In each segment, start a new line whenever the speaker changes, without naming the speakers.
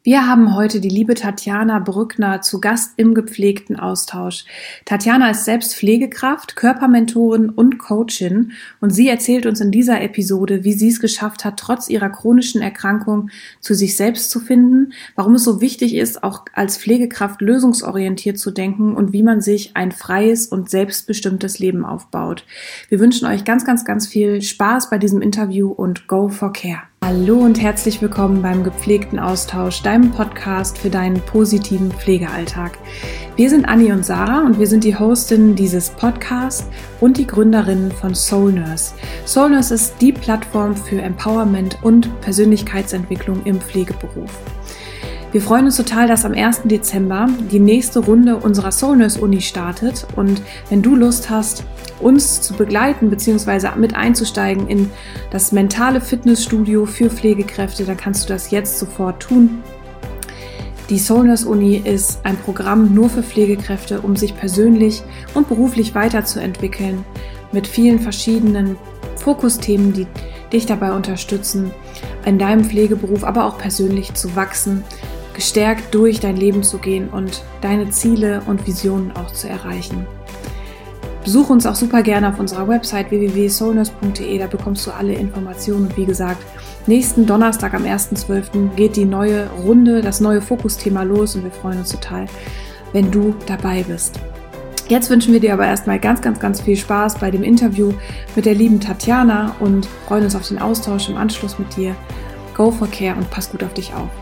Wir haben heute die liebe Tatjana Brückner zu Gast im gepflegten Austausch. Tatjana ist selbst Pflegekraft, Körpermentorin und Coachin und sie erzählt uns in dieser Episode, wie sie es geschafft hat, trotz ihrer chronischen Erkrankung zu sich selbst zu finden, warum es so wichtig ist, auch als Pflegekraft lösungsorientiert zu denken und wie man sich ein freies und selbstbestimmtes Leben aufbaut. Wir wünschen euch ganz, ganz, ganz viel Spaß bei diesem Interview und go for care. Hallo und herzlich willkommen beim gepflegten Austausch, deinem Podcast für deinen positiven Pflegealltag. Wir sind Anni und Sarah und wir sind die Hostinnen dieses Podcasts und die Gründerinnen von Soul Nurse. Soul Nurse ist die Plattform für Empowerment und Persönlichkeitsentwicklung im Pflegeberuf. Wir freuen uns total, dass am 1. Dezember die nächste Runde unserer Soul Nurse Uni startet und wenn du Lust hast, uns zu begleiten bzw. mit einzusteigen in das mentale Fitnessstudio für Pflegekräfte, dann kannst du das jetzt sofort tun. Die Soul Nurse Uni ist ein Programm nur für Pflegekräfte, um sich persönlich und beruflich weiterzuentwickeln, mit vielen verschiedenen Fokusthemen, die dich dabei unterstützen, in deinem Pflegeberuf, aber auch persönlich zu wachsen, gestärkt durch dein Leben zu gehen und deine Ziele und Visionen auch zu erreichen. Besuch uns auch super gerne auf unserer Website www.soulnurse.de, da bekommst du alle Informationen. Und wie gesagt, nächsten Donnerstag am 1.12. geht die neue Runde, das neue Fokusthema los und wir freuen uns total, wenn du dabei bist. Jetzt wünschen wir dir aber erstmal ganz, ganz, ganz viel Spaß bei dem Interview mit der lieben Tatjana und freuen uns auf den Austausch im Anschluss mit dir. Go for care und pass gut auf dich auf.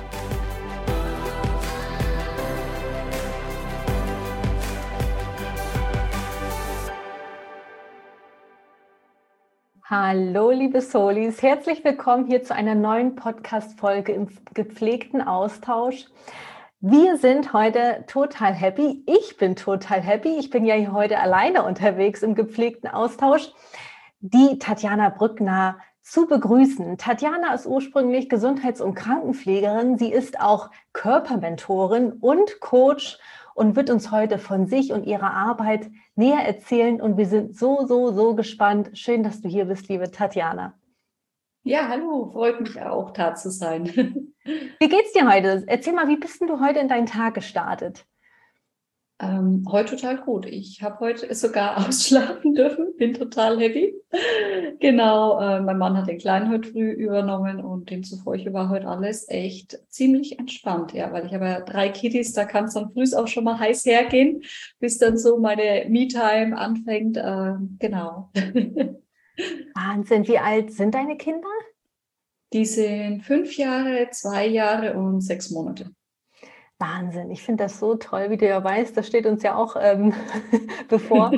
Hallo liebe Soulies, herzlich willkommen hier zu einer neuen Podcast-Folge im gepflegten Austausch. Wir sind heute total happy, ich bin total happy, ich bin ja hier heute alleine unterwegs im gepflegten Austausch, die Tatjana Brückner zu begrüßen. Tatjana ist ursprünglich Gesundheits- und Krankenpflegerin, sie ist auch Körpermentorin und Coach und wird uns heute von sich und ihrer Arbeit näher erzählen. Und wir sind so gespannt. Schön, dass du hier bist, liebe Tatjana.
Ja, hallo, freut mich auch, da zu sein.
Wie geht's dir heute? Erzähl mal, wie bist denn du heute in deinen Tag gestartet?
Heute total gut. Ich habe heute sogar ausschlafen dürfen, bin total happy. Genau, mein Mann hat den Kleinen heute früh übernommen und demzufolge war heute alles echt ziemlich entspannt, ja, weil ich habe ja 3 Kiddies, da kann es dann früh auch schon mal heiß hergehen, bis dann so meine Me-Time anfängt. Genau.
Wahnsinn, wie alt sind deine Kinder?
Die sind 5 Jahre, 2 Jahre und 6 Monate.
Wahnsinn, ich finde das so toll, wie du ja weißt, das steht uns ja auch bevor.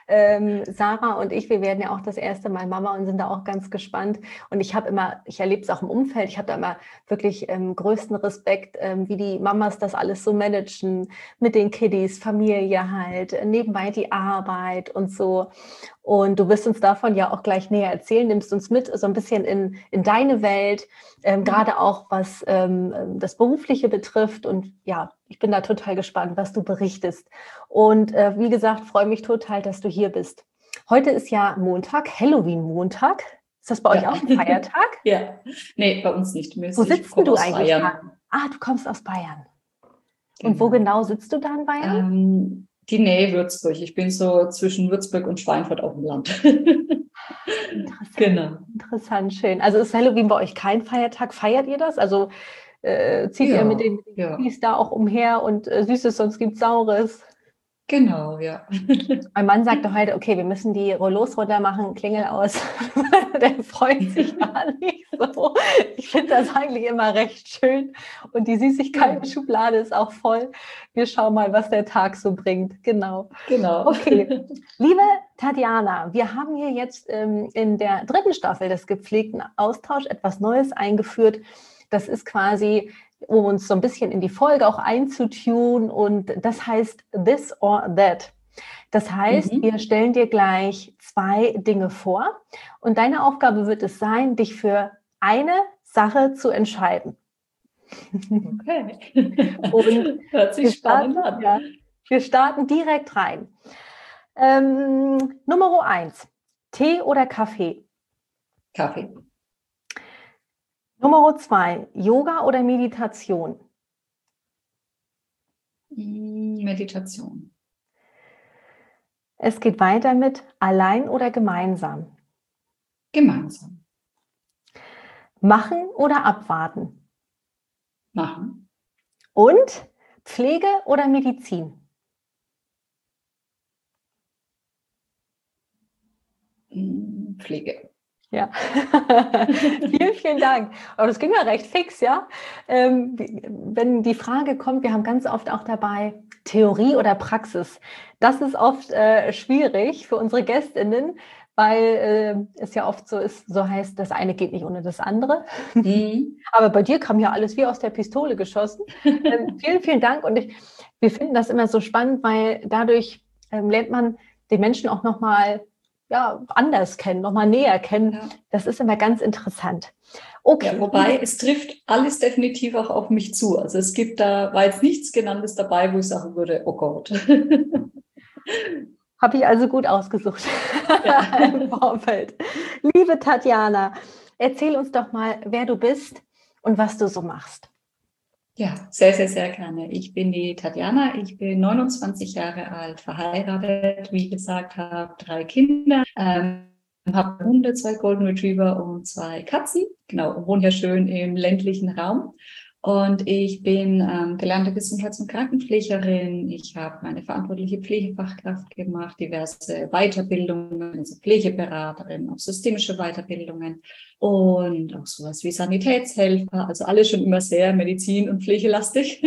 Sarah und ich, wir werden ja auch das erste Mal Mama und sind da auch ganz gespannt. Und ich erlebe es auch im Umfeld, ich habe da immer wirklich größten Respekt, wie die Mamas das alles so managen mit den Kiddies, Familie halt, nebenbei die Arbeit und so. Und du wirst uns davon ja auch gleich näher erzählen, nimmst uns mit so ein bisschen in deine Welt, gerade auch was das Berufliche betrifft. Und ja, ich bin da total gespannt, was du berichtest. Und wie gesagt, freue mich total, dass du hier bist. Heute ist ja Montag, Halloween-Montag. Ist das bei euch auch ein Feiertag?
Ja, nee, bei uns nicht.
Wo sitzt du eigentlich? Du kommst aus Bayern. Und wo genau sitzt du da in Bayern?
Die Nähe Würzburg. Ich bin so zwischen Würzburg und Schweinfurt auf dem Land.
Interessant,
genau.
Interessant, schön. Also ist Halloween bei euch kein Feiertag? Feiert ihr das? Also zieht ihr mit den Kiddies da auch umher und Süßes, sonst gibt es Saures?
Genau, ja.
Mein Mann sagte heute, okay, wir müssen die Rollos runter machen, Klingel aus. Der freut sich gar nicht so. Ich finde das eigentlich immer recht schön. Und die Süßigkeiten-Schublade ist auch voll. Wir schauen mal, was der Tag so bringt. Genau. Okay, liebe Tatjana, wir haben hier jetzt in der 3. Staffel des gepflegten Austausch etwas Neues eingeführt. Das ist quasi, um uns so ein bisschen in die Folge auch einzutun, und das heißt This or That. Das heißt, wir stellen dir gleich 2 Dinge vor und deine Aufgabe wird es sein, dich für eine Sache zu entscheiden.
Okay.
Und
hört sich spannend an.
Ja, wir starten direkt rein. Nummer 1, Tee oder Kaffee?
Kaffee.
Nummer 2, Yoga oder Meditation?
Meditation.
Es geht weiter mit allein oder gemeinsam.
Gemeinsam.
Machen oder abwarten.
Machen.
Und Pflege oder Medizin.
Pflege.
Ja, vielen, vielen Dank. Aber das ging ja recht fix, ja. Wenn die Frage kommt, wir haben ganz oft auch dabei Theorie oder Praxis. Das ist oft schwierig für unsere GästInnen, weil es ja oft so ist, so heißt, das eine geht nicht ohne das andere. Aber bei dir kam ja alles wie aus der Pistole geschossen. Vielen, vielen Dank. Und wir finden das immer so spannend, weil dadurch lernt man den Menschen auch nochmal anders kennen, nochmal näher kennen. Ja. Das ist immer ganz interessant.
Okay. Ja, wobei es trifft alles definitiv auch auf mich zu. Also es gibt da, war jetzt nichts Genanntes dabei, wo ich sagen würde, oh Gott.
Habe ich also gut ausgesucht im Vorfeld. Liebe Tatjana, erzähl uns doch mal, wer du bist und was du so machst.
Ja, sehr, sehr, sehr gerne. Ich bin die Tatjana, ich bin 29 Jahre alt, verheiratet, wie gesagt, habe 3 Kinder, habe Hunde, 2 Golden Retriever und 2 Katzen, genau, und wohne hier schön im ländlichen Raum. Und ich bin gelernte Gesundheits- und Krankenpflegerin. Ich habe meine verantwortliche Pflegefachkraft gemacht, diverse Weiterbildungen, also Pflegeberaterin, auch systemische Weiterbildungen und auch sowas wie Sanitätshelfer. Also alles schon immer sehr medizin- und pflegelastig.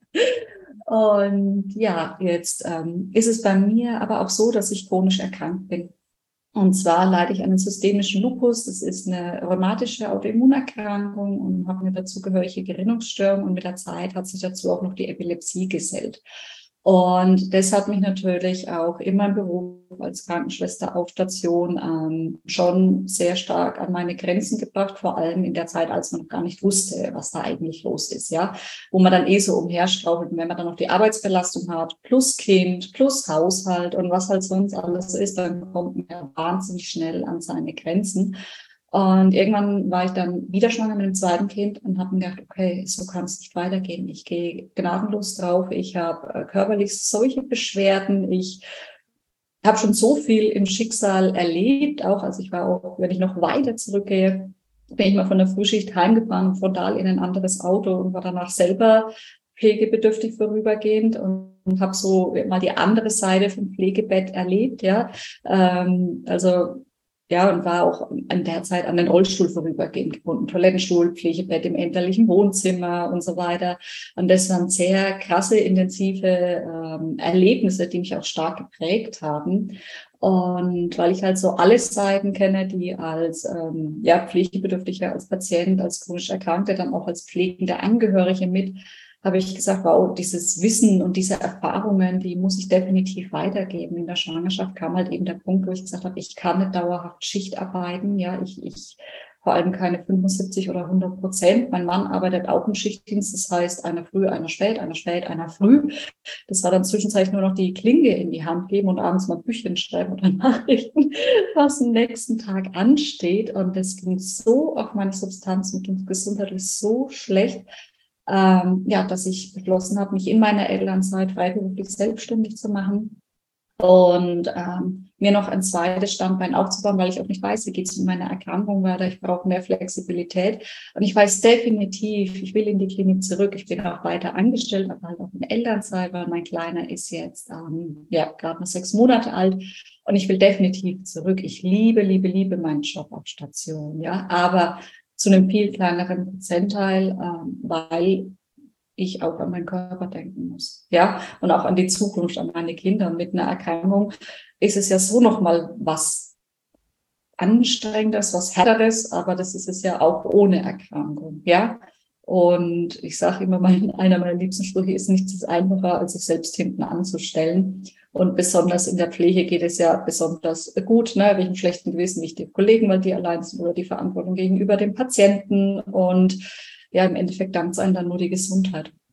Und ja, jetzt ist es bei mir aber auch so, dass ich chronisch erkrankt bin. Und zwar leide ich einen systemischen Lupus. Das ist eine rheumatische Autoimmunerkrankung und habe eine dazugehörige Gerinnungsstörung. Und mit der Zeit hat sich dazu auch noch die Epilepsie gesellt. Und das hat mich natürlich auch in meinem Beruf als Krankenschwester auf Station schon sehr stark an meine Grenzen gebracht, vor allem in der Zeit, als man noch gar nicht wusste, was da eigentlich los ist, ja, wo man dann so umherstrauchelt. Und wenn man dann noch die Arbeitsbelastung hat, plus Kind, plus Haushalt und was halt sonst alles ist, dann kommt man wahnsinnig schnell an seine Grenzen. Und irgendwann war ich dann wieder schwanger mit dem 2. Kind und habe mir gedacht, okay, so kann es nicht weitergehen. Ich gehe gnadenlos drauf. Ich habe körperlich solche Beschwerden. Ich habe schon so viel im Schicksal erlebt. Auch also ich war auch, wenn ich noch weiter zurückgehe, bin ich mal von der Frühschicht heimgefahren, frontal in ein anderes Auto und war danach selber pflegebedürftig vorübergehend und habe so mal die andere Seite vom Pflegebett erlebt. Ja, also ja, und war auch an der Zeit an den Rollstuhl vorübergehend gebunden. Toilettenstuhl, Pflegebett im elterlichen Wohnzimmer und so weiter. Und das waren sehr krasse, intensive Erlebnisse, die mich auch stark geprägt haben. Und weil ich halt so alle Seiten kenne, die als Pflegebedürftige, als Patient, als chronisch Erkrankte, dann auch als pflegende Angehörige mit, habe ich gesagt, wow, dieses Wissen und diese Erfahrungen, die muss ich definitiv weitergeben. In der Schwangerschaft kam halt eben der Punkt, wo ich gesagt habe, ich kann nicht dauerhaft Schicht arbeiten. Ja, ich vor allem keine 75 oder 100%. Mein Mann arbeitet auch im Schichtdienst. Das heißt, einer früh, einer spät, einer spät, einer früh. Das war dann zwischenzeitlich nur noch die Klinge in die Hand geben und abends mal Büchchen schreiben oder Nachrichten, was am nächsten Tag ansteht. Und das ging so auf meine Substanz und gesundheitlich so schlecht, dass ich beschlossen habe, mich in meiner Elternzeit freiberuflich selbstständig zu machen und mir noch ein zweites Standbein aufzubauen, weil ich auch nicht weiß, wie geht es mit meiner Erkrankung weiter. Ich brauche mehr Flexibilität und ich weiß definitiv, ich will in die Klinik zurück. Ich bin auch weiter angestellt, aber halt auch in Elternzeit, weil mein Kleiner ist jetzt gerade mal 6 Monate alt und ich will definitiv zurück. Ich liebe meinen Job auf Station, ja, aber zu einem viel kleineren Prozentteil, weil ich auch an meinen Körper denken muss. Ja, und auch an die Zukunft, an meine Kinder. Mit einer Erkrankung ist es ja so nochmal was Anstrengendes, was Härteres, aber das ist es ja auch ohne Erkrankung. Ja, und ich sage immer, einer meiner liebsten Sprüche ist, nichts ist einfacher, als sich selbst hinten anzustellen. Und besonders in der Pflege geht es ja besonders gut, ne, welchen schlechten Gewissen nicht die Kollegen, weil die allein sind, oder die Verantwortung gegenüber dem Patienten. Und ja, im Endeffekt dankt es einem dann nur die Gesundheit.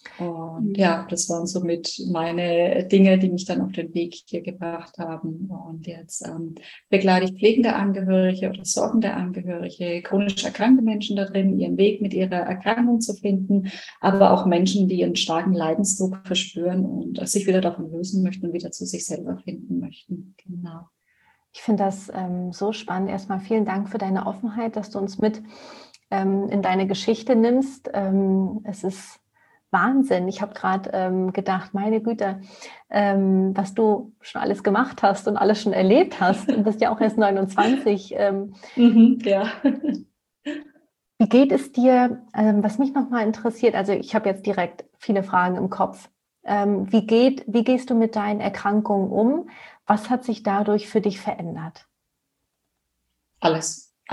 Und ja, das waren somit meine Dinge, die mich dann auf den Weg hier gebracht haben. Und jetzt begleite ich pflegende Angehörige oder sorgende Angehörige, chronisch erkrankte Menschen darin, ihren Weg mit ihrer Erkrankung zu finden, aber auch Menschen, die einen starken Leidensdruck verspüren und sich wieder davon lösen möchten und wieder zu sich selber finden möchten. Genau.
Ich finde das so spannend. Erstmal vielen Dank für deine Offenheit, dass du uns mit in deine Geschichte nimmst. Es ist Wahnsinn. Ich habe gerade gedacht, meine Güte, was du schon alles gemacht hast und alles schon erlebt hast. Du bist ja auch erst 29.
Ja.
Wie geht es dir, was mich nochmal interessiert, also ich habe jetzt direkt viele Fragen im Kopf. Wie gehst du mit deinen Erkrankungen um? Was hat sich dadurch für dich verändert?
Alles.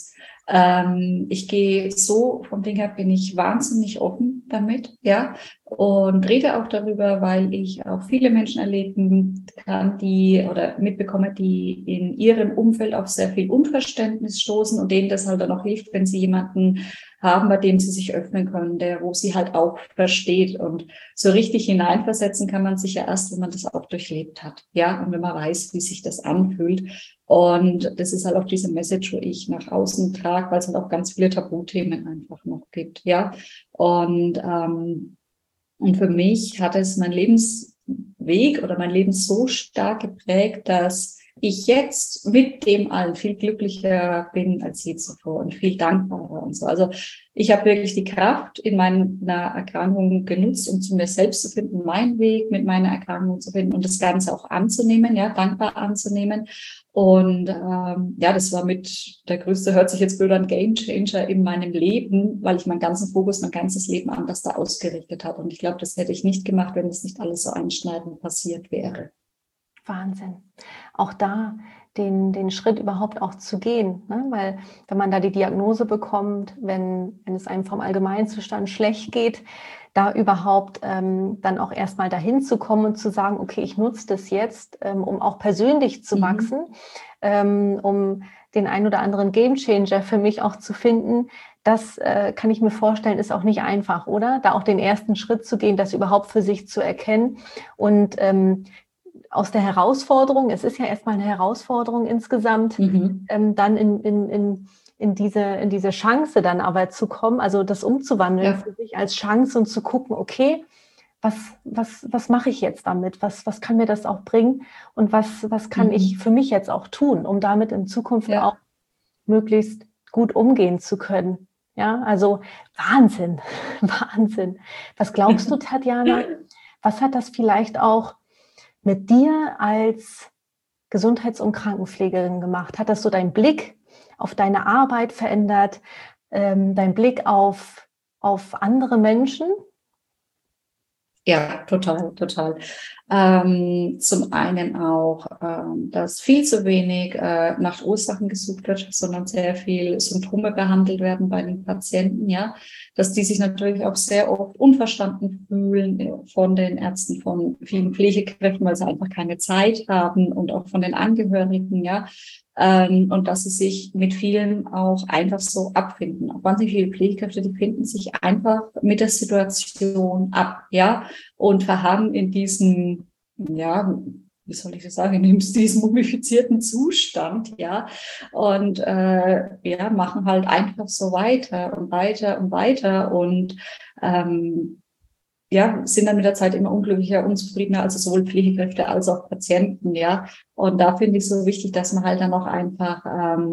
Ich gehe so, vom Ding her bin ich wahnsinnig offen damit, ja, und rede auch darüber, weil ich auch viele Menschen erleben kann, die oder mitbekomme, die in ihrem Umfeld auf sehr viel Unverständnis stoßen und denen das halt dann auch hilft, wenn sie jemanden haben, bei dem sie sich öffnen können, wo sie halt auch versteht. Und so richtig hineinversetzen kann man sich ja erst, wenn man das auch durchlebt hat, ja, und wenn man weiß, wie sich das anfühlt. Und das ist halt auch diese Message, wo ich nach außen trage, weil es halt auch ganz viele Tabuthemen einfach noch gibt, ja. Und für mich hat es mein Lebensweg oder mein Leben so stark geprägt, dass ich jetzt mit dem allen viel glücklicher bin als je zuvor und viel dankbarer und so. Also ich habe wirklich die Kraft in meiner Erkrankung genutzt, um zu mir selbst zu finden, meinen Weg mit meiner Erkrankung zu finden und das Ganze auch anzunehmen, ja, dankbar anzunehmen. Und ja, das war mit der größte, hört sich jetzt blöd an, Game Changer in meinem Leben, weil ich meinen ganzen Fokus, mein ganzes Leben anders da ausgerichtet habe. Und ich glaube, das hätte ich nicht gemacht, wenn das nicht alles so einschneidend passiert wäre.
Wahnsinn. Auch da den Schritt überhaupt auch zu gehen, ne? Weil wenn man da die Diagnose bekommt, wenn es einem vom Allgemeinzustand schlecht geht, da überhaupt dann auch erstmal dahin zu kommen und zu sagen, okay, ich nutze das jetzt, um auch persönlich zu wachsen, um den ein oder anderen Gamechanger für mich auch zu finden. Das kann ich mir vorstellen, ist auch nicht einfach, oder? Da auch den ersten Schritt zu gehen, das überhaupt für sich zu erkennen und aus der Herausforderung, es ist ja erstmal eine Herausforderung insgesamt, dann in diese Chance dann aber zu kommen, also das umzuwandeln für sich als Chance und zu gucken, okay, was mache ich jetzt damit? Was kann mir das auch bringen? Und was kann ich für mich jetzt auch tun, um damit in Zukunft auch möglichst gut umgehen zu können? Ja, also Wahnsinn. Was glaubst du, Tatjana? Was hat das vielleicht auch mit dir als Gesundheits- und Krankenpflegerin gemacht? Hat das so deinen Blick auf deine Arbeit verändert, deinen Blick auf andere Menschen?
Ja, total. Zum einen auch, dass viel zu wenig nach Ursachen gesucht wird, sondern sehr viel Symptome behandelt werden bei den Patienten, ja, dass die sich natürlich auch sehr oft unverstanden fühlen von den Ärzten, von vielen Pflegekräften, weil sie einfach keine Zeit haben und auch von den Angehörigen, ja. Und dass sie sich mit vielen auch einfach so abfinden. Auch wahnsinnig viele Pflegekräfte, die finden sich einfach mit der Situation ab, ja, und verharren in diesem, ja, wie soll ich das sagen, in diesem mumifizierten Zustand, ja, und ja, machen halt einfach so weiter und ja, sind dann mit der Zeit immer unglücklicher, unzufriedener, also sowohl Pflegekräfte als auch Patienten, ja. Und da finde ich so wichtig, dass man halt dann auch einfach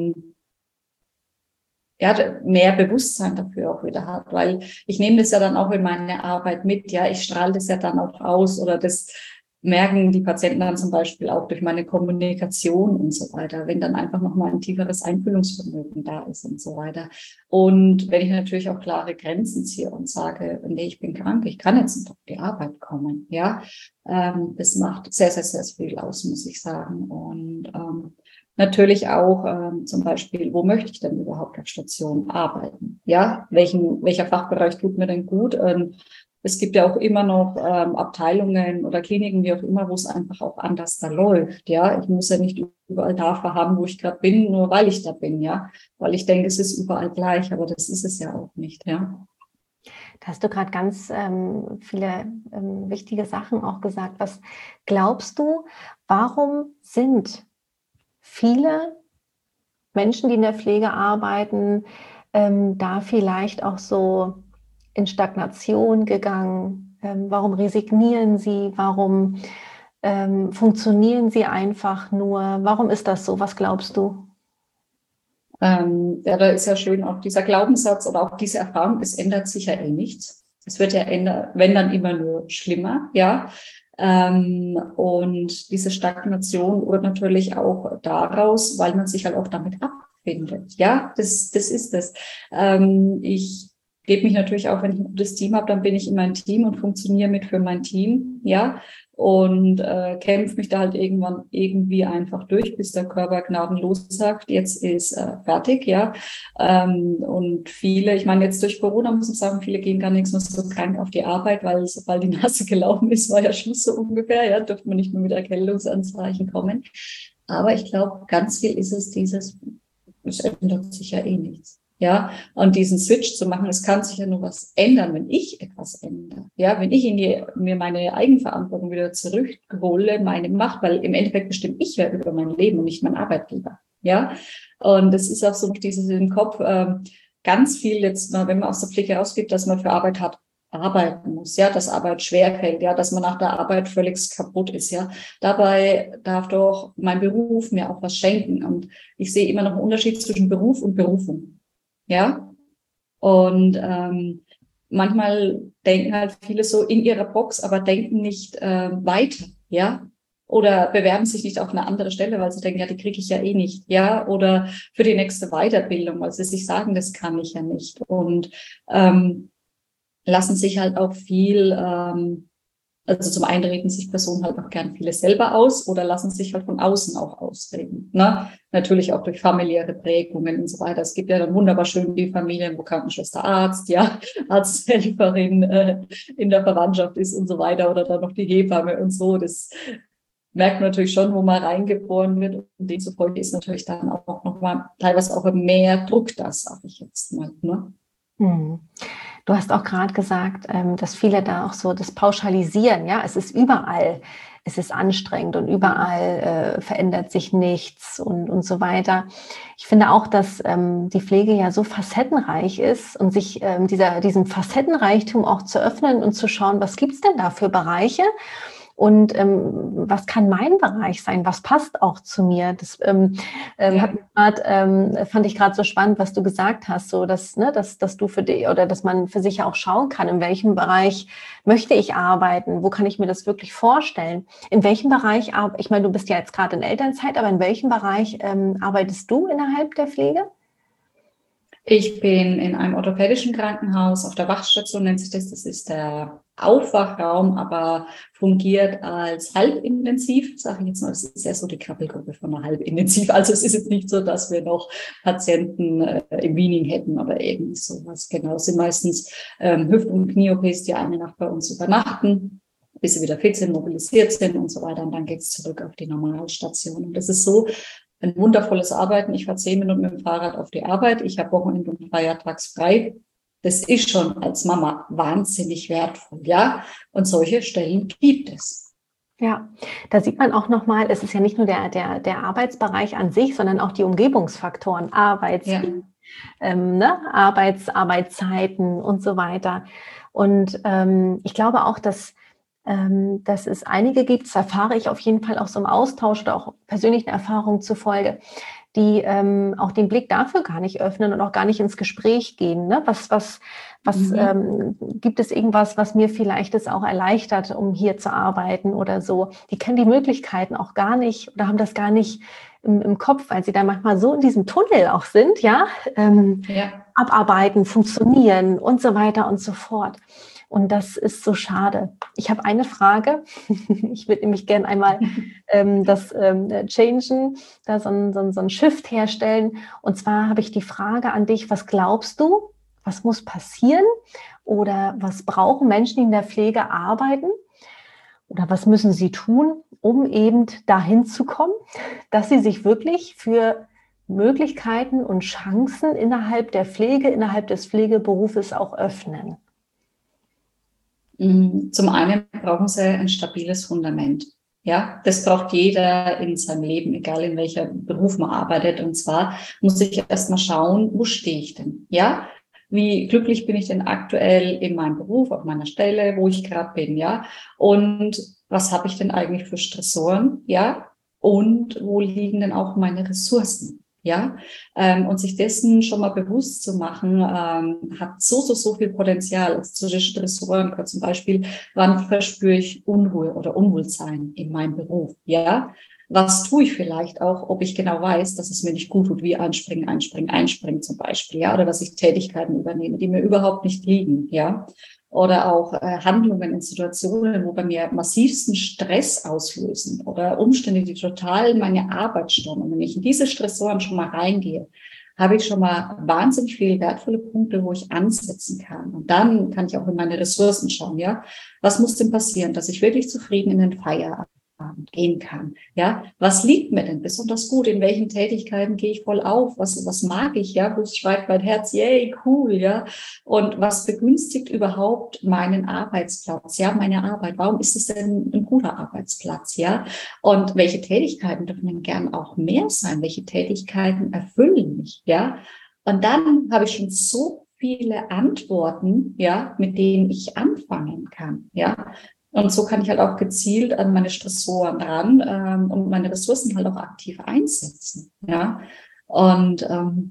ja, mehr Bewusstsein dafür auch wieder hat, weil ich nehme das ja dann auch in meine Arbeit mit, ja, ich strahle das ja dann auch aus oder das merken die Patienten dann zum Beispiel auch durch meine Kommunikation und so weiter, wenn dann einfach nochmal ein tieferes Einfühlungsvermögen da ist und so weiter. Und wenn ich natürlich auch klare Grenzen ziehe und sage, nee, ich bin krank, ich kann jetzt nicht auf die Arbeit kommen, ja, das macht sehr viel aus, muss ich sagen. Und natürlich auch zum Beispiel, wo möchte ich denn überhaupt auf Station arbeiten? Ja, welcher Fachbereich tut mir denn gut? Es gibt ja auch immer noch Abteilungen oder Kliniken, wie auch immer, wo es einfach auch anders da läuft. Ja, ich muss ja nicht überall da verharren, wo ich gerade bin, nur weil ich da bin. Ja, weil ich denke, es ist überall gleich, aber das ist es ja auch nicht. Ja.
Da hast du gerade ganz viele wichtige Sachen auch gesagt. Was glaubst du, warum sind viele Menschen, die in der Pflege arbeiten, da vielleicht auch so in Stagnation gegangen? Warum resignieren sie? Warum funktionieren sie einfach nur? Warum ist das so? Was glaubst du?
Ja, da ist ja schön auch dieser Glaubenssatz oder auch diese Erfahrung, es ändert sich ja eh nichts. Es wird ja wenn dann immer nur schlimmer, ja. Und diese Stagnation rührt natürlich auch daraus, weil man sich halt auch damit abfindet. Ja, das ist es. Ich gebe mich natürlich auch, wenn ich ein gutes Team habe, dann bin ich in meinem Team und funktioniere mit für mein Team, ja. Und kämpfe mich da halt irgendwann irgendwie einfach durch, bis der Körper gnadenlos sagt, jetzt ist fertig, ja. Und viele, ich meine, jetzt durch Corona muss ich sagen, viele gehen gar nichts mehr so krank auf die Arbeit, weil sobald die Nase gelaufen ist, war ja Schluss so ungefähr, ja, dürfte man nicht mehr mit Erkältungsanzeichen kommen. Aber ich glaube, ganz viel ist es es ändert sich ja eh nichts. Ja, und diesen Switch zu machen, es kann sich ja nur was ändern, wenn ich etwas ändere. Ja, wenn ich mir meine Eigenverantwortung wieder zurückhole, meine Macht, weil im Endeffekt bestimme ich ja über mein Leben und nicht mein Arbeitgeber. Ja, und es ist auch so noch dieses im Kopf, ganz viel jetzt, wenn man aus der Pflege rausgeht, dass man für Arbeit hat, arbeiten muss, ja, dass Arbeit schwerfällt, ja, dass man nach der Arbeit völlig kaputt ist, ja. Dabei darf doch mein Beruf mir auch was schenken. Und ich sehe immer noch einen Unterschied zwischen Beruf und Berufung. Ja, und manchmal denken halt viele so in ihrer Box, aber denken nicht weiter, ja, oder bewerben sich nicht auf eine andere Stelle, weil sie denken, ja, die kriege ich ja eh nicht, ja, oder für die nächste Weiterbildung, weil sie sich sagen, das kann ich ja nicht und lassen sich halt auch viel also zum einen reden sich Personen halt auch gern vieles selber aus oder lassen sich halt von außen auch ausreden. Ne? Natürlich auch durch familiäre Prägungen und so weiter. Es gibt ja dann wunderbar schön die Familien, wo Krankenschwester Arzt, ja, Arzthelferin in der Verwandtschaft ist und so weiter oder dann noch die Hebamme und so. Das merkt man natürlich schon, wo man reingeboren wird. Und demzufolge ist natürlich dann auch nochmal teilweise auch mehr Druck da, sage ich jetzt mal. Ne?
Hm. Du hast auch gerade gesagt, dass viele da auch so das pauschalisieren, ja, es ist überall, es ist anstrengend und überall verändert sich nichts und so weiter. Ich finde auch, dass die Pflege ja so facettenreich ist und sich diesem Facettenreichtum auch zu öffnen und zu schauen, was gibt's denn da für Bereiche? Und was kann mein Bereich sein? Was passt auch zu mir? Das fand ich gerade so spannend, was du gesagt hast, so dass du für dich oder dass man für sich auch schauen kann, in welchem Bereich möchte ich arbeiten? Wo kann ich mir das wirklich vorstellen? In welchem Bereich ich meine, du bist ja jetzt gerade in Elternzeit, aber in welchem Bereich arbeitest du innerhalb der Pflege?
Ich bin in einem orthopädischen Krankenhaus auf der Wachstation, nennt sich das. Das ist der Aufwachraum, aber fungiert als halbintensiv, sage ich jetzt mal. Das ist ja so die Krabbelgruppe von einer halbintensiv. Also es ist jetzt nicht so, dass wir noch Patienten im Weaning hätten oder irgendwie sowas. Genau, es sind meistens Hüft- und Knie-OPs, die eine Nacht bei uns übernachten, bis sie wieder fit sind, mobilisiert sind und so weiter. Und dann geht's zurück auf die Normalstation. Und das ist so ein wundervolles Arbeiten. Ich fahre 10 Minuten mit dem Fahrrad auf die Arbeit. Ich habe Wochenende und feiertags frei. Das ist schon als Mama wahnsinnig wertvoll, ja. Und solche Stellen gibt es.
Ja, da sieht man auch nochmal, es ist ja nicht nur der Arbeitsbereich an sich, sondern auch die Umgebungsfaktoren, Arbeitszeiten und so weiter. Und ich glaube auch, dass es einige gibt, das erfahre ich auf jeden Fall auch so im Austausch oder auch persönlichen Erfahrungen zufolge, die auch den Blick dafür gar nicht öffnen und auch gar nicht ins Gespräch gehen. Ne? Was gibt es irgendwas, was mir vielleicht es auch erleichtert, um hier zu arbeiten oder so? Die kennen die Möglichkeiten auch gar nicht oder haben das gar nicht im Kopf, weil sie da manchmal so in diesem Tunnel auch sind, ja? Abarbeiten, funktionieren und so weiter und so fort. Und das ist so schade. Ich habe eine Frage. Ich würde nämlich gerne einmal changen, da so ein Shift herstellen. Und zwar habe ich die Frage an dich, was glaubst du, was muss passieren oder was brauchen Menschen, die in der Pflege arbeiten? Oder was müssen sie tun, um eben dahin zu kommen, dass sie sich wirklich für Möglichkeiten und Chancen innerhalb der Pflege, innerhalb des Pflegeberufes auch öffnen?
Zum einen brauchen sie ein stabiles Fundament. Ja, das braucht jeder in seinem Leben, egal in welcher Beruf man arbeitet. Und zwar muss ich erstmal schauen, wo stehe ich denn? Ja, wie glücklich bin ich denn aktuell in meinem Beruf, auf meiner Stelle, wo ich gerade bin? Ja, und was habe ich denn eigentlich für Stressoren? Ja, und wo liegen denn auch meine Ressourcen? Ja, und sich dessen schon mal bewusst zu machen, hat so viel Potenzial. Also zu den Stressoren zum Beispiel, wann verspüre ich Unruhe oder Unwohlsein in meinem Beruf? Ja, was tue ich vielleicht auch, ob ich genau weiß, dass es mir nicht gut tut, wie einspringen zum Beispiel, ja, oder dass ich Tätigkeiten übernehme, die mir überhaupt nicht liegen, ja. Oder auch Handlungen in Situationen, wo bei mir massivsten Stress auslösen oder Umstände, die total meine Arbeit stören. Und wenn ich in diese Stressoren schon mal reingehe, habe ich schon mal wahnsinnig viele wertvolle Punkte, wo ich ansetzen kann. Und dann kann ich auch in meine Ressourcen schauen, ja. Was muss denn passieren, dass ich wirklich zufrieden in den Feierabend gehen kann? Ja, was liegt mir denn besonders gut? In welchen Tätigkeiten gehe ich voll auf? Was mag ich? Ja, wo schreibt mein Herz? Yay, cool, ja. Und was begünstigt überhaupt meinen Arbeitsplatz? Ja, meine Arbeit. Warum ist es denn ein guter Arbeitsplatz? Ja. Und welche Tätigkeiten dürfen denn gern auch mehr sein? Welche Tätigkeiten erfüllen mich? Ja. Und dann habe ich schon so viele Antworten, ja, mit denen ich anfangen kann, ja. Und so kann ich halt auch gezielt an meine Stressoren ran und meine Ressourcen halt auch aktiv einsetzen. Ja. Und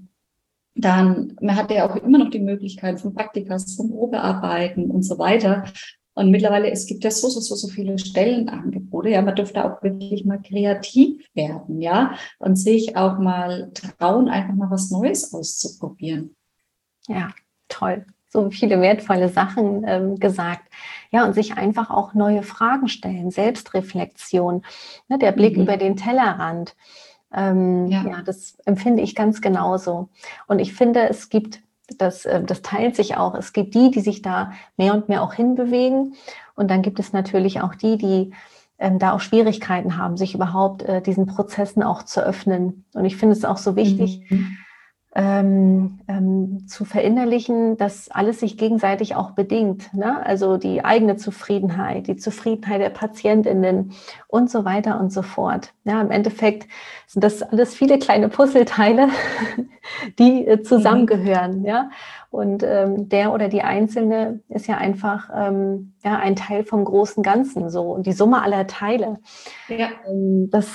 dann, man hat ja auch immer noch die Möglichkeit von Praktika, von Probearbeiten und so weiter. Und mittlerweile, es gibt ja so viele Stellenangebote. Ja, man dürfte auch wirklich mal kreativ werden, ja, und sich auch mal trauen, einfach mal was Neues auszuprobieren.
Ja, toll. So viele wertvolle Sachen gesagt. Ja, und sich einfach auch neue Fragen stellen, Selbstreflexion, ne, der Blick über den Tellerrand. Ja, das empfinde ich ganz genauso. Und ich finde, es gibt, das teilt sich auch, es gibt die sich da mehr und mehr auch hinbewegen. Und dann gibt es natürlich auch die da auch Schwierigkeiten haben, sich überhaupt diesen Prozessen auch zu öffnen. Und ich finde es auch so wichtig, zu verinnerlichen, dass alles sich gegenseitig auch bedingt, ne? Also die eigene Zufriedenheit, die Zufriedenheit der PatientInnen und so weiter und so fort. Ja, im Endeffekt sind das alles viele kleine Puzzleteile, die zusammengehören, ja. Und der oder die Einzelne ist ja einfach ein Teil vom großen Ganzen, so, und die Summe aller Teile. Ja. Das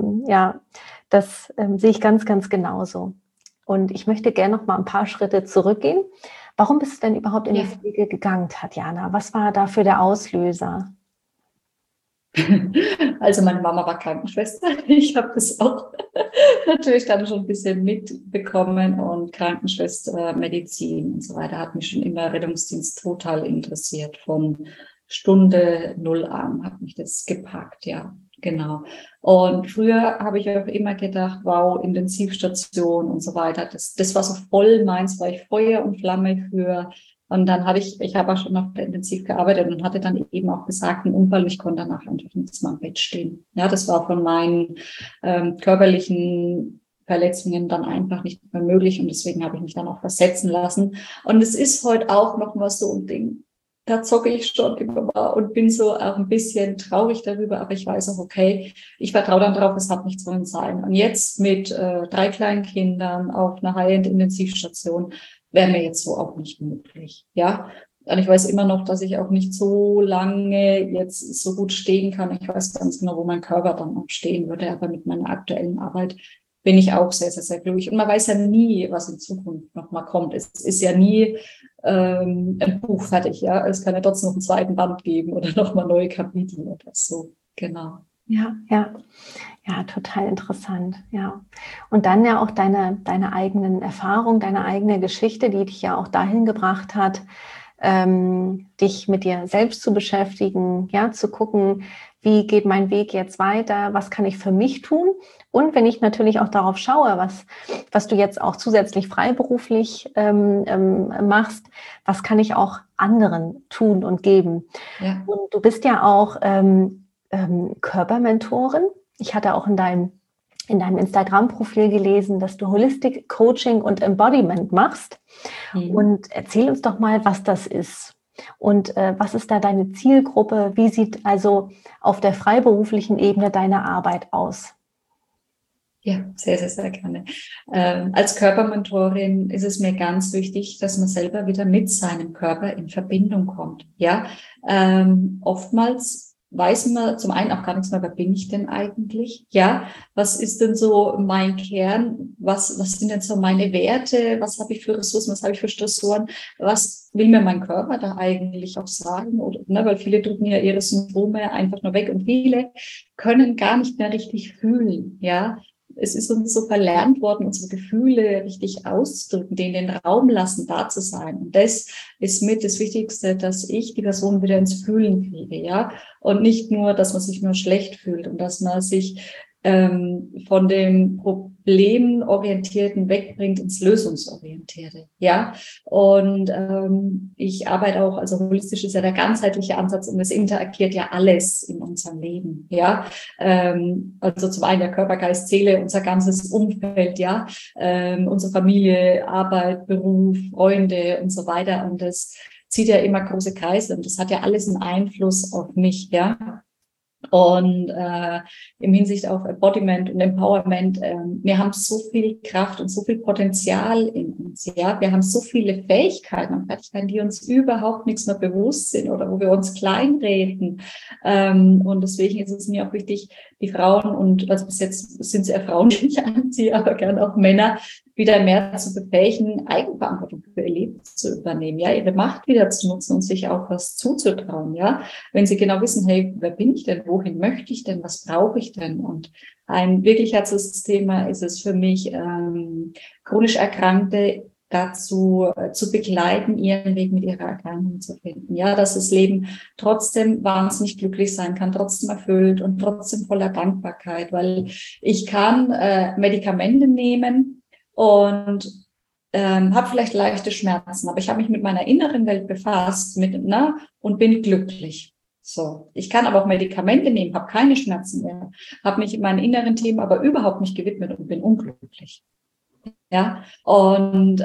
sehe ich ganz, ganz genauso. Und ich möchte gerne noch mal ein paar Schritte zurückgehen. Warum bist du denn überhaupt in die Pflege gegangen, Tatjana? Was war dafür der Auslöser?
Also meine Mama war Krankenschwester. Ich habe das auch natürlich dann schon ein bisschen mitbekommen, und Krankenschwester, Medizin und so weiter hat mich schon immer, Rettungsdienst, total interessiert. Von Stunde null an hat mich das gepackt, ja. Genau. Und früher habe ich auch immer gedacht, wow, Intensivstation und so weiter. Das war so voll meins, war ich Feuer und Flamme für. Und dann habe ich habe auch schon noch intensiv gearbeitet und hatte dann eben auch besagten Unfall. Ich konnte danach einfach nicht mehr am Bett stehen. Ja, das war von meinen körperlichen Verletzungen dann einfach nicht mehr möglich. Und deswegen habe ich mich dann auch versetzen lassen. Und es ist heute auch noch mal so ein Ding. Da zocke ich schon immer mal und bin so auch ein bisschen traurig darüber, aber ich weiß auch, okay, ich vertraue dann drauf, es hat nicht sollen sein. Und jetzt mit 3 kleinen Kindern auf einer High-End-Intensivstation wäre mir jetzt so auch nicht möglich, ja. Und ich weiß immer noch, dass ich auch nicht so lange jetzt so gut stehen kann. Ich weiß ganz genau, wo mein Körper dann auch stehen würde, aber mit meiner aktuellen Arbeit bin ich auch sehr, sehr, sehr glücklich. Und man weiß ja nie, was in Zukunft nochmal kommt. Es ist ja nie ein Buch fertig, ja. Es kann ja trotzdem noch einen zweiten Band geben oder nochmal neue Kapitel oder so. Genau.
Ja, total interessant, ja. Und dann ja auch deine eigenen Erfahrungen, deine eigene Geschichte, die dich ja auch dahin gebracht hat, dich mit dir selbst zu beschäftigen, ja, zu gucken, wie geht mein Weg jetzt weiter, was kann ich für mich tun? Und wenn ich natürlich auch darauf schaue, was du jetzt auch zusätzlich freiberuflich machst, was kann ich auch anderen tun und geben? Ja. Und du bist ja auch Körpermentorin. Ich hatte auch in deinem Instagram-Profil gelesen, dass du Holistic Coaching und Embodiment machst. Und erzähl uns doch mal, was das ist. Und was ist da deine Zielgruppe? Wie sieht also auf der freiberuflichen Ebene deine Arbeit aus?
Ja, sehr, sehr, sehr gerne. Als Körpermentorin ist es mir ganz wichtig, dass man selber wieder mit seinem Körper in Verbindung kommt. Ja, oftmals weiß man zum einen auch gar nichts mehr, wer bin ich denn eigentlich? Ja, was ist denn so mein Kern? Was sind denn so meine Werte? Was habe ich für Ressourcen? Was habe ich für Stressoren? Was will mir mein Körper da eigentlich auch sagen? Oder, ne, weil viele drücken ja ihre Symptome einfach nur weg und viele können gar nicht mehr richtig fühlen. Ja, es ist uns so verlernt worden, unsere Gefühle richtig auszudrücken, denen den Raum lassen, da zu sein. Und das ist mit das Wichtigste, dass ich die Person wieder ins Fühlen kriege, ja. Und nicht nur, dass man sich nur schlecht fühlt und dass man sich von dem Problemorientierten wegbringt ins Lösungsorientierte, ja. Und ich arbeite auch, also holistisch ist ja der ganzheitliche Ansatz und es interagiert ja alles in unserem Leben, ja. Also zum einen der Körper, Geist, Seele, unser ganzes Umfeld, ja, unsere Familie, Arbeit, Beruf, Freunde und so weiter. Und das zieht ja immer große Kreise und das hat ja alles einen Einfluss auf mich, ja. Und im Hinsicht auf Embodiment und Empowerment, wir haben so viel Kraft und so viel Potenzial in uns, ja. Wir haben so viele Fähigkeiten und Fertigkeiten, die uns überhaupt nichts mehr bewusst sind oder wo wir uns kleinreden. Und deswegen ist es mir auch wichtig, die Frauen und, also bis jetzt sind es eher Frauen, die ich anziehe, aber gerne auch Männer, wieder mehr zu befähigen, Eigenverantwortung für ihr Leben zu übernehmen, ja, ihre Macht wieder zu nutzen und sich auch was zuzutrauen, ja. Wenn sie genau wissen, hey, wer bin ich denn, wohin möchte ich denn, was brauche ich denn? Und ein wirklich Herzensthema ist es für mich, chronisch Erkrankte dazu zu begleiten, ihren Weg mit ihrer Erkrankung zu finden. Ja, dass das Leben trotzdem wahnsinnig glücklich sein kann, trotzdem erfüllt und trotzdem voller Dankbarkeit, weil ich kann Medikamente nehmen, und habe vielleicht leichte Schmerzen, aber ich habe mich mit meiner inneren Welt befasst und bin glücklich. So, ich kann aber auch Medikamente nehmen, habe keine Schmerzen mehr, habe mich in meinen inneren Themen aber überhaupt nicht gewidmet und bin unglücklich. Ja, und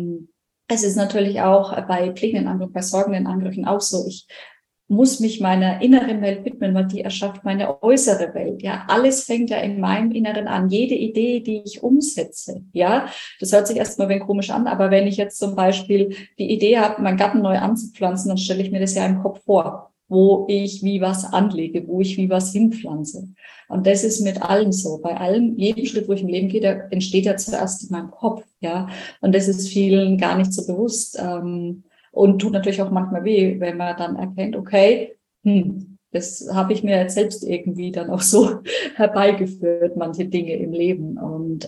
es ist natürlich auch bei pflegenden Angriffen, bei sorgenden Angriffen auch so. Ich muss mich meiner inneren Welt widmen, weil die erschafft meine äußere Welt. Ja, alles fängt ja in meinem Inneren an. Jede Idee, die ich umsetze, ja, das hört sich erstmal ein wenig komisch an, aber wenn ich jetzt zum Beispiel die Idee habe, meinen Garten neu anzupflanzen, dann stelle ich mir das ja im Kopf vor, wo ich wie was anlege, wo ich wie was hinpflanze. Und das ist mit allem so. Bei allem, jedem Schritt, wo ich im Leben gehe, der entsteht ja zuerst in meinem Kopf, ja. Und das ist vielen gar nicht so bewusst. Und tut natürlich auch manchmal weh, wenn man dann erkennt, okay, das habe ich mir jetzt selbst irgendwie dann auch so herbeigeführt, manche Dinge im Leben. Und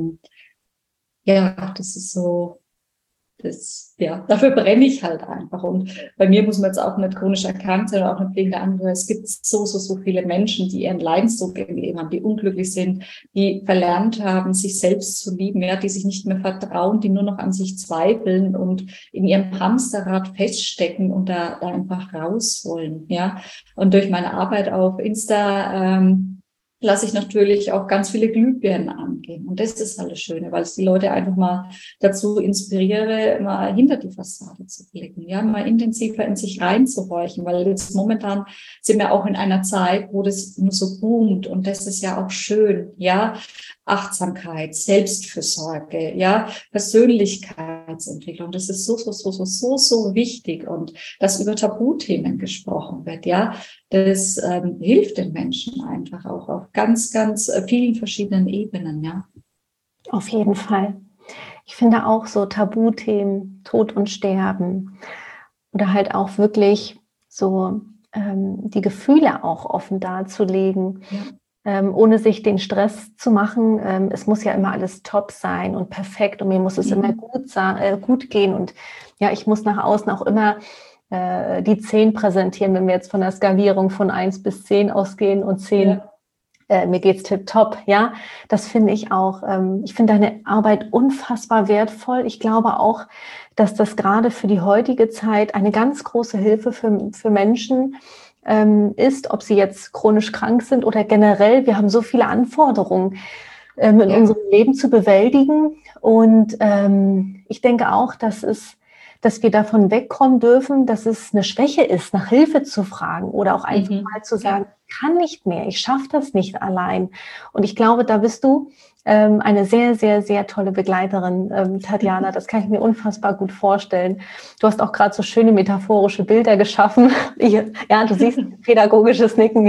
ja, das ist so, dafür brenne ich halt einfach. Und bei mir muss man jetzt auch nicht chronisch erkrankt sein oder auch nicht pflegende Angehörige. Es gibt so viele Menschen, die ihren Leidensdruck im Leben haben, die unglücklich sind, die verlernt haben, sich selbst zu lieben, ja, die sich nicht mehr vertrauen, die nur noch an sich zweifeln und in ihrem Hamsterrad feststecken und da einfach raus wollen, ja. Und durch meine Arbeit auf Insta, lasse ich natürlich auch ganz viele Glühbirnen angehen. Und das ist halt das Schöne, weil es die Leute einfach mal dazu inspiriere, mal hinter die Fassade zu blicken, ja, mal intensiver in sich reinzuhorchen, weil jetzt momentan sind wir auch in einer Zeit, wo das nur so boomt und das ist ja auch schön, ja, Achtsamkeit, Selbstfürsorge, ja, Persönlichkeitsentwicklung, das ist so wichtig und dass über Tabuthemen gesprochen wird, ja, das hilft den Menschen einfach auch auf ganz vielen verschiedenen Ebenen, ja.
Auf jeden Fall. Ich finde auch so Tabuthemen, Tod und Sterben oder halt auch wirklich so die Gefühle auch offen darzulegen, ohne sich den Stress zu machen. Es muss ja immer alles top sein und perfekt und mir muss es immer gut gehen und ja, ich muss nach außen auch immer die 10 präsentieren, wenn wir jetzt von der Skalierung von 1 bis 10 ausgehen und 10, mir geht's tipptopp, ja. Das finde ich auch, ich finde deine Arbeit unfassbar wertvoll. Ich glaube auch, dass das gerade für die heutige Zeit eine ganz große Hilfe für Menschen ist, ob sie jetzt chronisch krank sind oder generell. Wir haben so viele Anforderungen in unserem Leben zu bewältigen und ich denke auch, dass es dass wir davon wegkommen dürfen, dass es eine Schwäche ist, nach Hilfe zu fragen oder auch einfach mal zu sagen, ich kann nicht mehr, ich schaffe das nicht allein. Und ich glaube, da bist du eine sehr, sehr, sehr tolle Begleiterin, Tatjana. Das kann ich mir unfassbar gut vorstellen. Du hast auch gerade so schöne metaphorische Bilder geschaffen. Du siehst pädagogisches Nicken.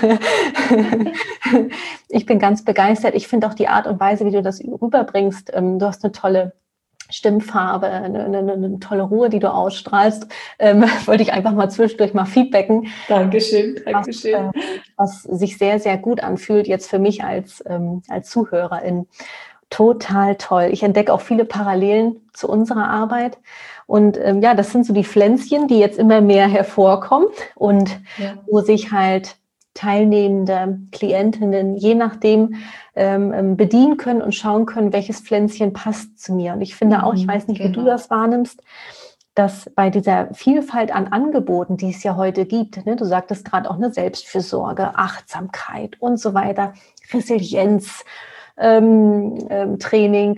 Ich bin ganz begeistert. Ich finde auch die Art und Weise, wie du das rüberbringst. Du hast eine tolle Stimmfarbe, eine tolle Ruhe, die du ausstrahlst. Wollte ich einfach mal zwischendurch mal feedbacken.
Dankeschön.
Was sich sehr, sehr gut anfühlt, jetzt für mich als Zuhörerin. Total toll. Ich entdecke auch viele Parallelen zu unserer Arbeit. Und das sind so die Pflänzchen, die jetzt immer mehr hervorkommen und wo sich halt teilnehmende Klientinnen je nachdem bedienen können und schauen können, welches Pflänzchen passt zu mir. Und ich finde auch, ich weiß nicht, wie du das wahrnimmst, dass bei dieser Vielfalt an Angeboten, die es ja heute gibt, ne, du sagtest gerade auch eine Selbstfürsorge, Achtsamkeit und so weiter, Resilienz, Training.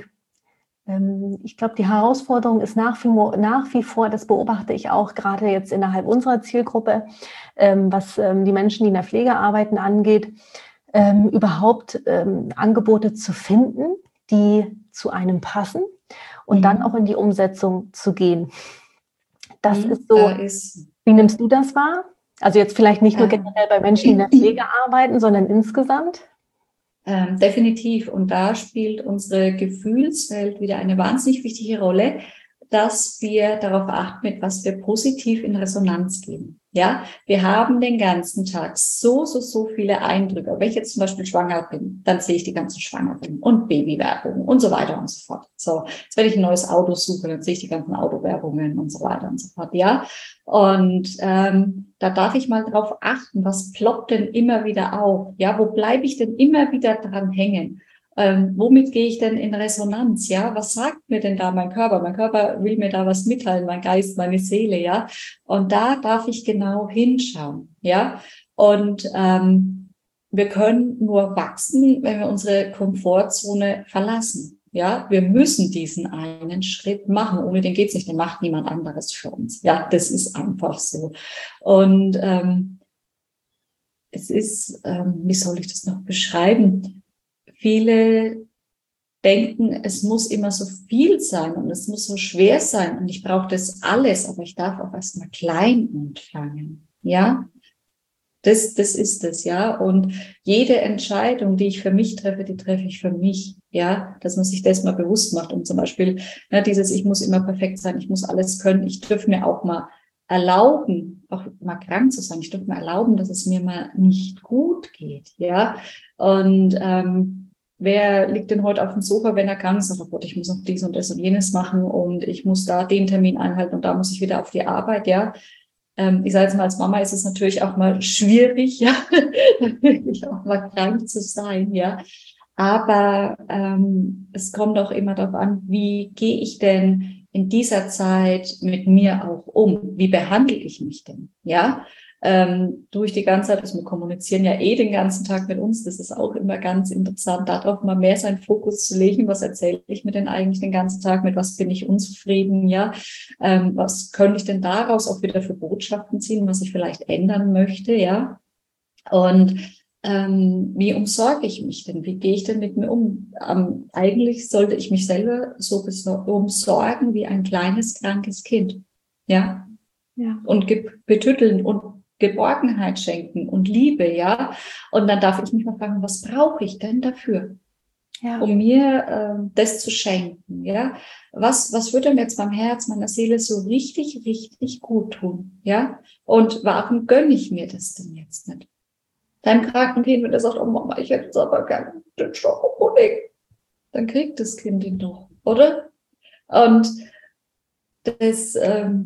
Ich glaube, die Herausforderung ist nach wie vor, das beobachte ich auch gerade jetzt innerhalb unserer Zielgruppe, was die Menschen, die in der Pflege arbeiten, angeht, überhaupt Angebote zu finden, die zu einem passen und dann auch in die Umsetzung zu gehen. Das ist so, wie nimmst du das wahr? Also jetzt vielleicht nicht nur generell bei Menschen, die in der Pflege arbeiten, sondern insgesamt?
Definitiv. Und da spielt unsere Gefühlswelt wieder eine wahnsinnig wichtige Rolle, dass wir darauf achten, mit was wir positiv in Resonanz gehen. Ja, wir haben den ganzen Tag so viele Eindrücke. Wenn ich jetzt zum Beispiel schwanger bin, dann sehe ich die ganzen Schwangeren und Babywerbungen und so weiter und so fort. So, jetzt wenn ich ein neues Auto suche, dann sehe ich die ganzen Autowerbungen und so weiter und so fort. Ja, und da darf ich mal drauf achten, was ploppt denn immer wieder auf? Ja, wo bleibe ich denn immer wieder dran hängen? Womit gehe ich denn in Resonanz? Ja, was sagt mir denn da mein Körper? Mein Körper will mir da was mitteilen, mein Geist, meine Seele, ja. Und da darf ich genau hinschauen, ja. Und wir können nur wachsen, wenn wir unsere Komfortzone verlassen. Ja, wir müssen diesen einen Schritt machen. Ohne den geht's nicht. Den macht niemand anderes für uns. Ja, das ist einfach so. Und es ist, wie soll ich das noch beschreiben? Viele denken, es muss immer so viel sein und es muss so schwer sein und ich brauche das alles, aber ich darf auch erstmal klein anfangen. Ja, das ist es, ja. Und jede Entscheidung, die ich für mich treffe, die treffe ich für mich. Ja, dass man sich das mal bewusst macht. Und zum Beispiel ich muss immer perfekt sein, ich muss alles können. Ich dürfe mir auch mal erlauben, auch mal krank zu sein. Ich dürfe mir erlauben, dass es mir mal nicht gut geht. Ja, und wer liegt denn heute auf dem Sofa, wenn er krank ist? Oh Gott, ich muss noch dies und das und jenes machen und ich muss da den Termin einhalten und da muss ich wieder auf die Arbeit, ja. Ich sage jetzt mal, als Mama ist es natürlich auch mal schwierig, ja, wirklich auch mal krank zu sein, ja. Aber es kommt auch immer darauf an, wie gehe ich denn in dieser Zeit mit mir auch um? Wie behandle ich mich denn, ja? Durch die ganze Zeit, wir kommunizieren ja den ganzen Tag mit uns, das ist auch immer ganz interessant, darauf mal mehr seinen Fokus zu legen, was erzähle ich mir denn eigentlich den ganzen Tag, mit was bin ich unzufrieden, ja, was könnte ich denn daraus auch wieder für Botschaften ziehen, was ich vielleicht ändern möchte, ja, und wie umsorge ich mich denn, wie gehe ich denn mit mir um? Eigentlich sollte ich mich selber so umsorgen wie ein kleines, krankes Kind, ja, und betütteln und Geborgenheit schenken und Liebe, ja. Und dann darf ich mich mal fragen, was brauche ich denn dafür, um mir das zu schenken, ja? Was würde mir jetzt beim Herz, meiner Seele so richtig, richtig gut tun, ja? Und warum gönne ich mir das denn jetzt nicht? Deinem kranken Kind, wenn er sagt, oh Mama, ich hätte jetzt aber gerne den Schokopudding, dann kriegt das Kind ihn doch, oder? Und das,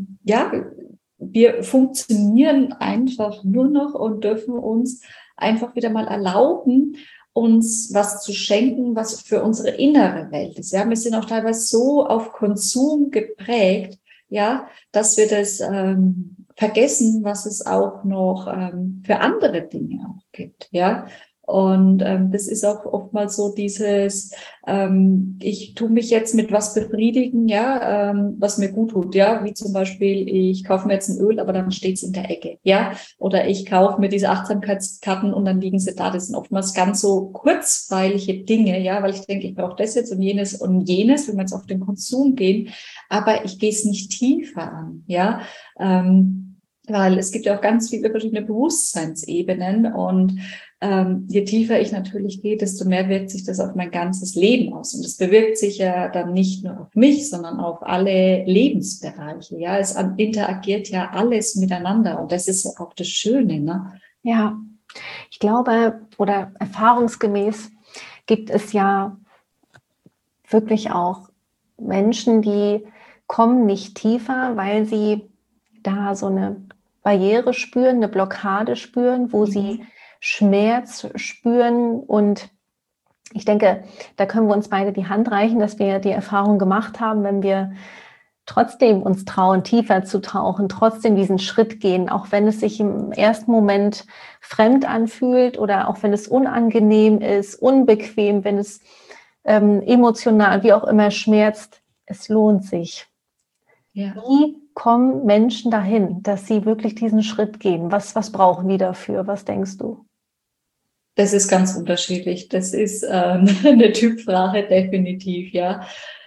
wir funktionieren einfach nur noch und dürfen uns einfach wieder mal erlauben, uns was zu schenken, was für unsere innere Welt ist. Ja, wir sind auch teilweise so auf Konsum geprägt, ja, dass wir das vergessen, was es auch noch für andere Dinge auch gibt. Ja, Und das ist auch oftmals so dieses, ich tue mich jetzt mit was befriedigen, ja, was mir gut tut, ja, wie zum Beispiel, ich kaufe mir jetzt ein Öl, aber dann steht's in der Ecke, ja, oder ich kaufe mir diese Achtsamkeitskarten und dann liegen sie da. Das sind oftmals ganz so kurzweilige Dinge, ja, weil ich denke, ich brauche das jetzt und jenes, wenn wir jetzt auf den Konsum gehen, aber ich gehe es nicht tiefer an, ja, weil es gibt ja auch ganz viele verschiedene Bewusstseinsebenen und je tiefer ich natürlich gehe, desto mehr wirkt sich das auf mein ganzes Leben aus. Und es bewirkt sich ja dann nicht nur auf mich, sondern auf alle Lebensbereiche. Ja, es interagiert ja alles miteinander. Und das ist ja auch das Schöne, ne?
Ja, ich glaube, oder erfahrungsgemäß gibt es ja wirklich auch Menschen, die kommen nicht tiefer, weil sie da so eine Barriere spüren, eine Blockade spüren, wo sie Schmerz spüren. Und ich denke, da können wir uns beide die Hand reichen, dass wir die Erfahrung gemacht haben, wenn wir trotzdem uns trauen, tiefer zu tauchen, trotzdem diesen Schritt gehen, auch wenn es sich im ersten Moment fremd anfühlt oder auch wenn es unangenehm ist, unbequem, wenn es emotional, wie auch immer, schmerzt. Es lohnt sich. Ja. Wie kommen Menschen dahin, dass sie wirklich diesen Schritt gehen? Was brauchen die dafür? Was denkst du?
Das ist ganz unterschiedlich. Das ist eine Typfrage, definitiv, ja.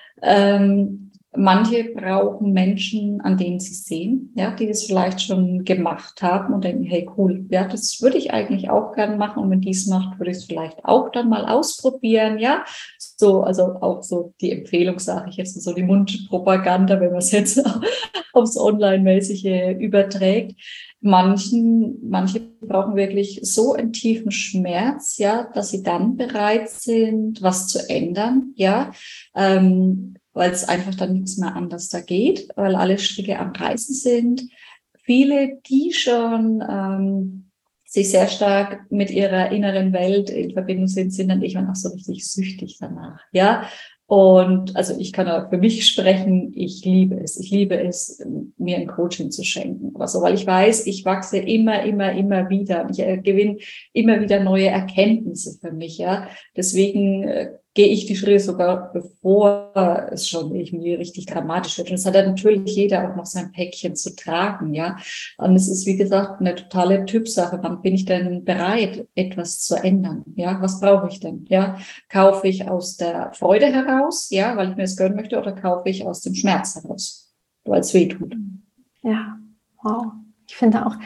Manche brauchen Menschen, an denen sie sehen, ja, die das vielleicht schon gemacht haben und denken, hey, cool, ja, das würde ich eigentlich auch gerne machen. Und wenn die es macht, würde ich es vielleicht auch dann mal ausprobieren, ja. So, also auch so die Empfehlung, sage ich jetzt, so die Mundpropaganda, wenn man es jetzt aufs Online-mäßige überträgt. Manche brauchen wirklich so einen tiefen Schmerz, ja, dass sie dann bereit sind, was zu ändern, ja, weil es einfach dann nichts mehr anders da geht, weil alle Stricke am Reißen sind. Viele, die schon sich sehr stark mit ihrer inneren Welt in Verbindung sind dann irgendwann auch so richtig süchtig danach, ja. Und also ich kann auch für mich sprechen, ich liebe es. Ich liebe es, mir ein Coaching zu schenken. Also, weil ich weiß, ich wachse immer wieder. Ich gewinne immer wieder neue Erkenntnisse für mich, ja. Deswegen gehe ich die Schritte sogar, bevor es schon irgendwie richtig dramatisch wird. Und es hat ja natürlich jeder auch noch sein Päckchen zu tragen, ja. Und es ist, wie gesagt, eine totale Typsache. Wann bin ich denn bereit, etwas zu ändern? Ja, was brauche ich denn? Ja, kaufe ich aus der Freude heraus, ja, weil ich mir es gönnen möchte, oder kaufe ich aus dem Schmerz heraus, weil es weh tut?
Ja, wow. Ich finde auch,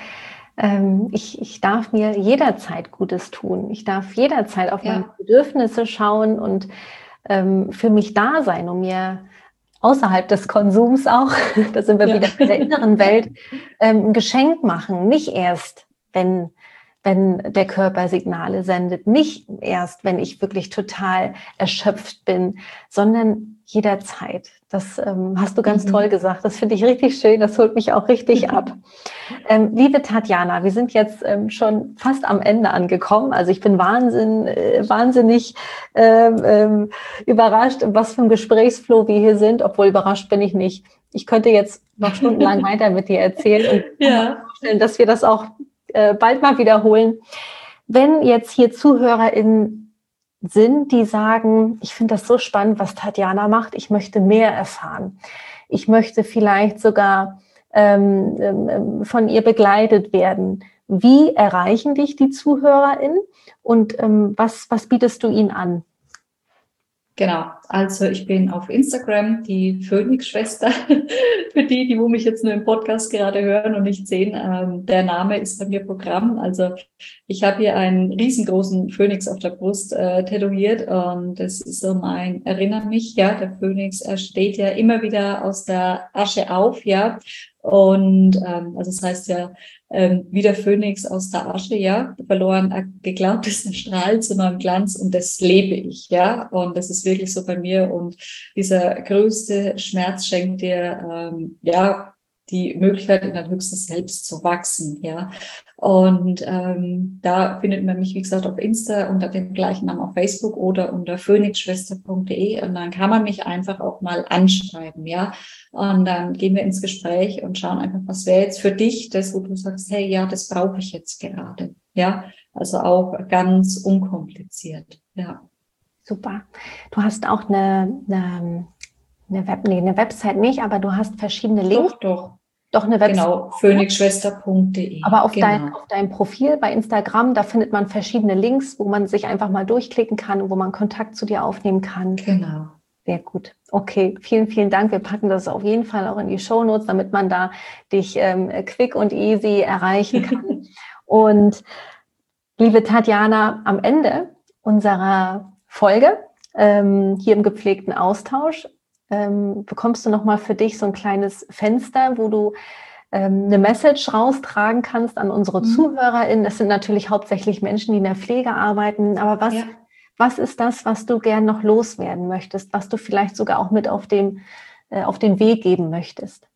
ich darf mir jederzeit Gutes tun. Ich darf jederzeit auf meine Bedürfnisse schauen und für mich da sein, um mir außerhalb des Konsums auch, da sind wir wieder in der inneren Welt, ein Geschenk machen. Nicht erst, wenn der Körper Signale sendet, nicht erst, wenn ich wirklich total erschöpft bin, sondern jederzeit. Das hast du ganz toll gesagt. Das finde ich richtig schön. Das holt mich auch richtig ab. Liebe Tatjana, wir sind jetzt schon fast am Ende angekommen. Also ich bin wahnsinnig überrascht, was für ein Gesprächsflow wir hier sind. Obwohl überrascht bin ich nicht. Ich könnte jetzt noch stundenlang weiter mit dir erzählen und mir vorstellen, dass wir das auch bald mal wiederholen. Wenn jetzt hier ZuhörerInnen sind, die sagen, ich finde das so spannend, was Tatjana macht, ich möchte mehr erfahren. Ich möchte vielleicht sogar von ihr begleitet werden. Wie erreichen dich die ZuhörerInnen und was bietest du ihnen an?
Genau, also ich bin auf Instagram die Phoenix-Schwester. Für die wo mich jetzt nur im Podcast gerade hören und nicht sehen, der Name ist bei mir Programm. Also ich habe hier einen riesengroßen Phönix auf der Brust tätowiert und das ist so mein Erinner mich, ja, der Phönix, er steht ja immer wieder aus der Asche auf, ja. Und also das heißt ja, wie der Phönix aus der Asche, ja, verloren geglaubt ist ein Strahl zu neuem Glanz und das lebe ich, ja, und das ist wirklich so bei mir und dieser größte Schmerz schenkt dir, die Möglichkeit, in dein höchstes Selbst zu wachsen, ja. Und da findet man mich, wie gesagt, auf Insta unter dem gleichen Namen auf Facebook oder unter phoenixschwester.de und dann kann man mich einfach auch mal anschreiben, ja. Und dann gehen wir ins Gespräch und schauen einfach, was wäre jetzt für dich das, wo du sagst, hey, ja, das brauche ich jetzt gerade, ja. Also auch ganz unkompliziert, ja.
Super. Du hast auch eine Website nicht, aber du hast verschiedene Links.
Doch
eine Website.
Genau, phoenixschwester.de.
Aber auf deinem Profil bei Instagram, da findet man verschiedene Links, wo man sich einfach mal durchklicken kann und wo man Kontakt zu dir aufnehmen kann.
Genau.
Sehr gut. Okay, vielen, vielen Dank. Wir packen das auf jeden Fall auch in die Shownotes, damit man da dich quick und easy erreichen kann. Und liebe Tatjana, am Ende unserer Folge hier im gepflegten Austausch bekommst du nochmal für dich so ein kleines Fenster, wo du eine Message raustragen kannst an unsere ZuhörerInnen. Das sind natürlich hauptsächlich Menschen, die in der Pflege arbeiten. Aber was ist das, was du gern noch loswerden möchtest, was du vielleicht sogar auch mit auf den Weg geben möchtest?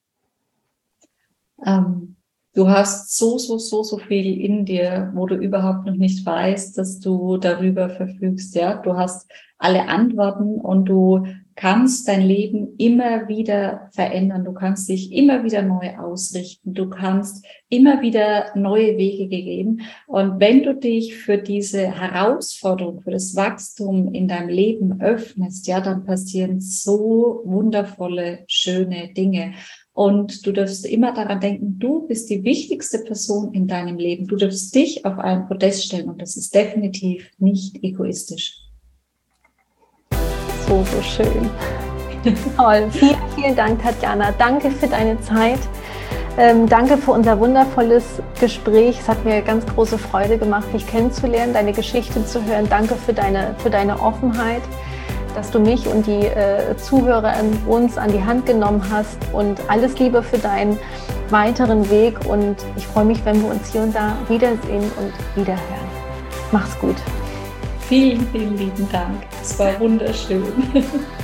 Du hast so viel in dir, wo du überhaupt noch nicht weißt, dass du darüber verfügst. Ja, du hast alle Antworten und du kannst dein Leben immer wieder verändern. Du kannst dich immer wieder neu ausrichten. Du kannst immer wieder neue Wege gehen. Und wenn du dich für diese Herausforderung, für das Wachstum in deinem Leben öffnest, ja, dann passieren so wundervolle, schöne Dinge. Und du darfst immer daran denken, du bist die wichtigste Person in deinem Leben. Du darfst dich auf ein Podest stellen und das ist definitiv nicht egoistisch.
So schön. Toll. Vielen, vielen Dank, Tatjana. Danke für deine Zeit. Danke für unser wundervolles Gespräch. Es hat mir ganz große Freude gemacht, dich kennenzulernen, deine Geschichte zu hören. Danke für deine Offenheit, dass du mich und die Zuhörer uns an die Hand genommen hast. Und alles Liebe für deinen weiteren Weg. Und ich freue mich, wenn wir uns hier und da wiedersehen und wiederhören. Mach's gut.
Vielen, vielen lieben Dank. Es war wunderschön.